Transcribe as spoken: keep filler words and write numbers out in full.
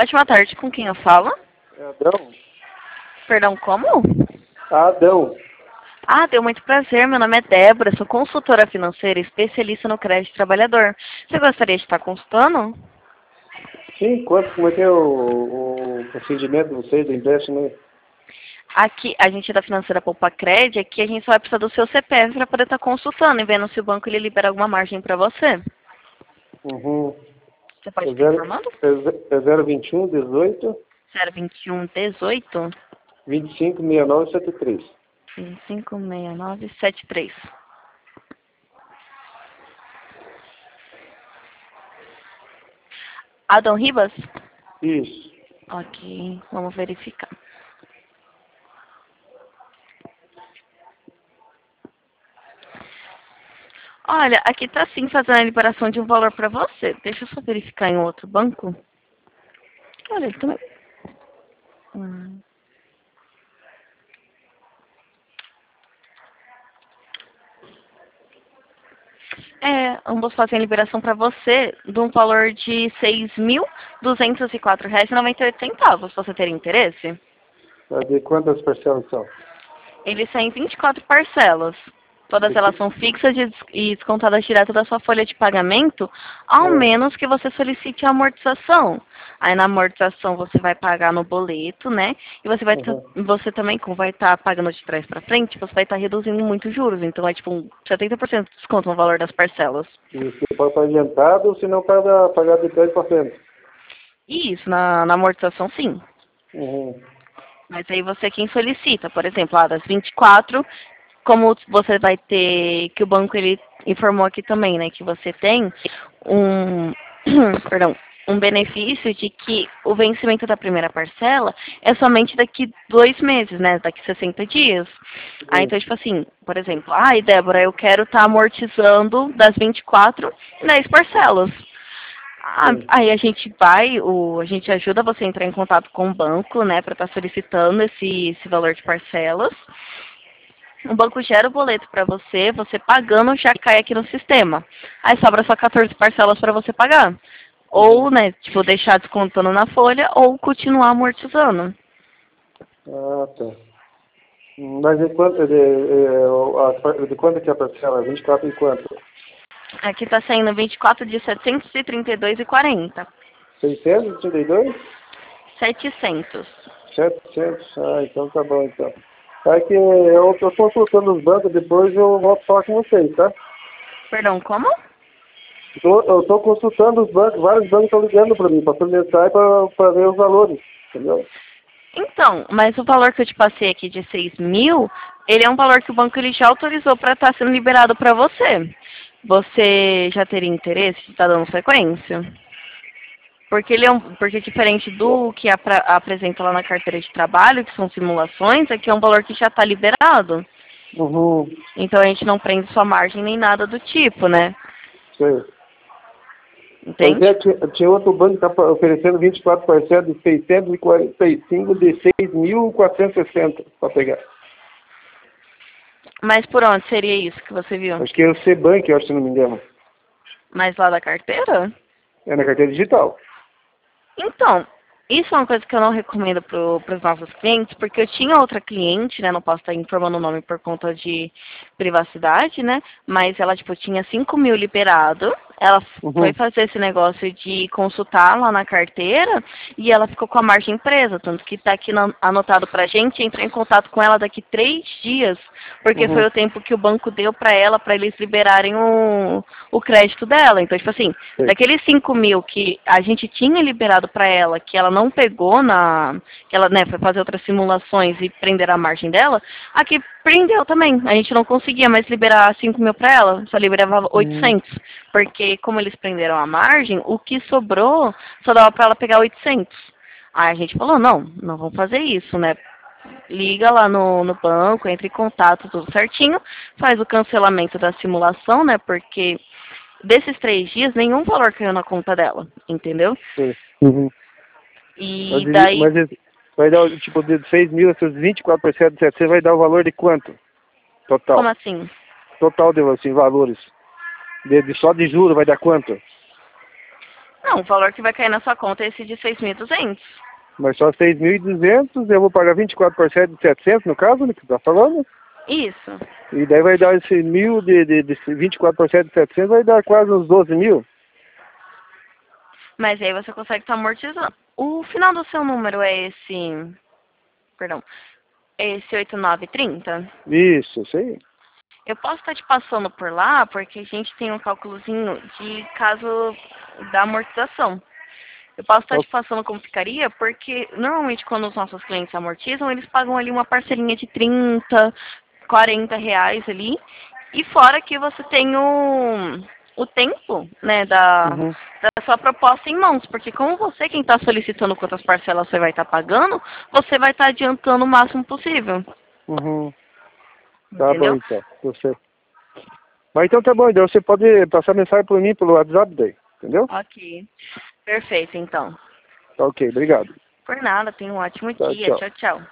Ótima tarde, com quem eu falo? É Adão? Perdão, como? Adão. Ah, deu muito prazer. Meu nome é Débora, sou consultora financeira e especialista no crédito trabalhador. Você gostaria de estar consultando? Sim, quanto, como é que é o, o procedimento de vocês, do empréstimo aí? Aqui, a gente é da financeira Poupa Cred, aqui a gente só vai precisar do seu C P F para poder estar consultando e vendo se o banco ele libera alguma margem para você. Uhum. Você pode É estar zero, informando? é zero vinte e um, dezoito, zero vinte e um, dezoito, vinte e cinco, sessenta e nove, setenta e três. vinte e cinco, sessenta e nove, setenta e três. Adão Ribas? Isso. Ok, vamos verificar. Olha, aqui tá sim fazendo a liberação de um valor para você. Deixa eu só verificar em outro banco. Olha, ele também... Hum. É, ambos fazem a liberação para você de um valor de seis mil duzentos e quatro reais e noventa e oito centavos. Você teria interesse? De quantas parcelas são? Eles saem em vinte e quatro parcelas. Todas De elas que- são fixas e descontadas direto da sua folha de pagamento, ao é. menos que você solicite a amortização. Aí na amortização você vai pagar no boleto, né? E você vai tá- Uhum. você também, como vai estar pagando de trás para frente, você vai estar reduzindo muito os juros. Então é tipo um setenta por cento de desconto no valor das parcelas. E você pode estar adiantado, ou se não, pagar, pagar de trás para frente. E isso, na, na amortização sim. Uhum. Mas aí você é quem solicita, por exemplo, ah, das vinte e quatro, como você vai ter, que o banco ele informou aqui também, né, que você tem um, perdão, um benefício de que o vencimento da primeira parcela é somente daqui dois meses, né, daqui sessenta dias. Ah, Uhum. então, tipo assim, por exemplo, ai, Débora, eu quero estar amortizando das vinte e quatro em dez parcelas. Ah, Sim. aí a gente vai, o, a gente ajuda você a entrar em contato com o banco, né, para estar solicitando esse, esse valor de parcelas. O banco gera o boleto para você, você pagando já cai aqui no sistema. Aí sobra só quatorze parcelas para você pagar. Uhum. Ou, né, tipo, deixar descontando na folha ou continuar amortizando. Ah, tá. Mas de quanto, de, de, a- de quanto que é a parcela? vinte e quatro em quanto? Aqui está saindo vinte e quatro de setecentos e trinta e dois e quarenta. seiscentos e trinta e dois? setecentos. setecentos? Ah, então tá bom, então. É que eu estou consultando os bancos, depois eu volto falar com vocês, tá? Perdão, como? Tô, eu estou consultando os bancos, vários bancos estão ligando para mim, para solicitar e para ver os valores, entendeu? Então, mas o valor que eu te passei aqui de seis mil, ele é um valor que o banco ele já autorizou para estar sendo liberado para você. Você já teria interesse de estar dando sequência? Porque ele é um, porque diferente do que apra, apresenta lá na carteira de trabalho, que são simulações, aqui é um valor que já está liberado. Uhum, Então a gente não prende sua margem nem nada do tipo, né? sei. Pois Entende? é, tinha, tinha outro banco que está oferecendo vinte e quatro parcelas de seiscentos e quarenta e cinco de seis mil quatrocentos e sessenta para pegar. Mas por onde seria isso que você viu? Acho que é o C-Bank, eu acho, se não me engano. Mais lá da carteira? É na carteira digital. Então, isso é uma coisa que eu não recomendo para os nossos clientes, porque eu tinha outra cliente, né? Não posso estar informando o nome por conta de privacidade, né? Mas ela, tipo, tinha cinco mil liberado. Ela foi Uhum. fazer esse negócio de consultar lá na carteira e ela ficou com a margem presa. Tanto que está aqui no, anotado pra gente, entrar em contato com ela daqui três dias, porque foi Uhum. o tempo que o banco deu para ela, para eles liberarem o, o crédito dela. Então, tipo assim, Sei. daqueles cinco mil que a gente tinha liberado para ela, que ela não pegou na... que ela, né, foi fazer outras simulações e prender a margem dela, aqui prendeu também. A gente não conseguia mais liberar cinco mil para ela, só liberava Uhum. oitocentos. Porque como eles prenderam a margem, o que sobrou só dava para ela pegar oitocentos. Aí a gente falou, não, não vamos fazer isso, né? Liga lá no, no banco, entre em contato, tudo certinho, faz o cancelamento da simulação, né? Porque desses três dias, nenhum valor caiu na conta dela, entendeu? Sei. Uhum. Mas, E ele- daí, mas ele vai dar, o- tipo, de seis mil, essas vinte e quatro parcelas de setecentos, vai dar o valor de quanto? como Total. assim? Total de, assim, valores. De, de- só de juro vai dar quanto? Não, o valor que vai cair na sua conta é esse de seis mil e duzentos. Mas só seis mil e duzentos, eu vou pagar vinte e quatro por cento de setecentos, no caso, né, que você está falando? Isso. E daí vai dar esse mil de, de, de vinte e quatro por cento de setecentos, vai dar quase uns doze mil. Mas aí você consegue estar amortizando. O final do seu número é esse... Perdão. É esse oito nove trinta? Isso, isso aí. Eu posso estar te passando por lá, porque a gente tem um cálculozinho de caso da amortização. Eu posso estar te passando como ficaria, porque normalmente quando os nossos clientes amortizam, eles pagam ali uma parcelinha de trinta, quarenta reais ali. E fora que você tem o, o tempo, né, da, Uhum. da sua proposta em mãos. Porque como você quem está solicitando quantas parcelas você vai estar pagando, você vai estar adiantando o máximo possível. Uhum. Tá Entendeu? bom, então. Você. Mas então tá bom, então você pode passar mensagem por mim pelo WhatsApp daí, entendeu? Ok. Perfeito, então. Tá ok, obrigado. Por nada, tenha um ótimo Tá, dia. tchau. Tchau, tchau.